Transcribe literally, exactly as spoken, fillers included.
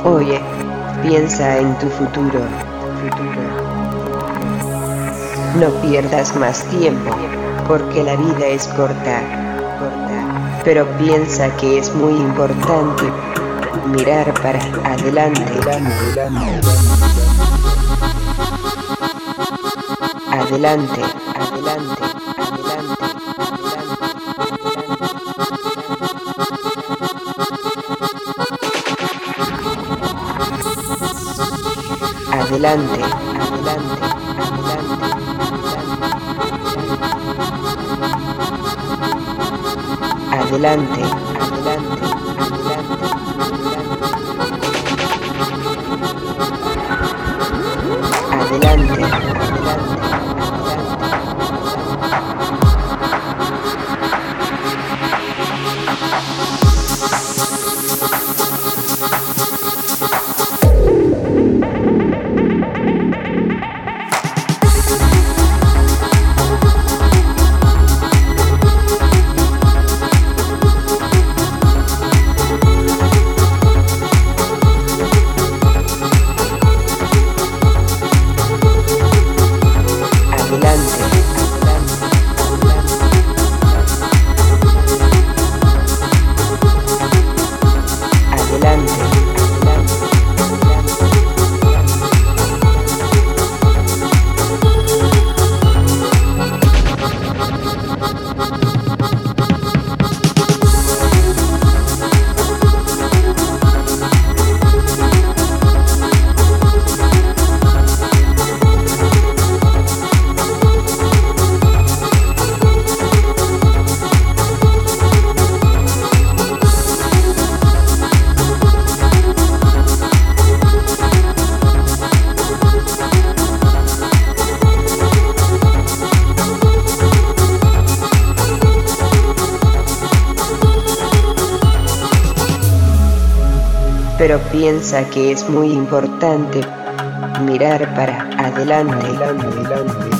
Oye, piensa en tu futuro. futuro. No pierdas más tiempo, porque la vida es corta, corta. Pero piensa que es muy importante mirar para adelante. Adelante, adelante, adelante. Adelante, adelante, adelante, adelante, adelante, adelante, adelante. Pero piensa que es muy importante mirar para adelante. adelante, adelante.